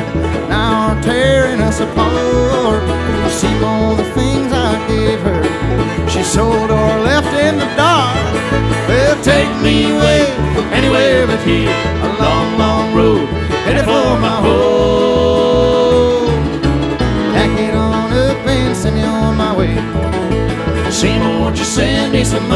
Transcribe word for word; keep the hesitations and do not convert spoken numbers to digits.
now are tearing us apart. You see all the things I gave her, she sold or left in the dark. Well, take me away, anywhere but here, a long, long road, headed for my home.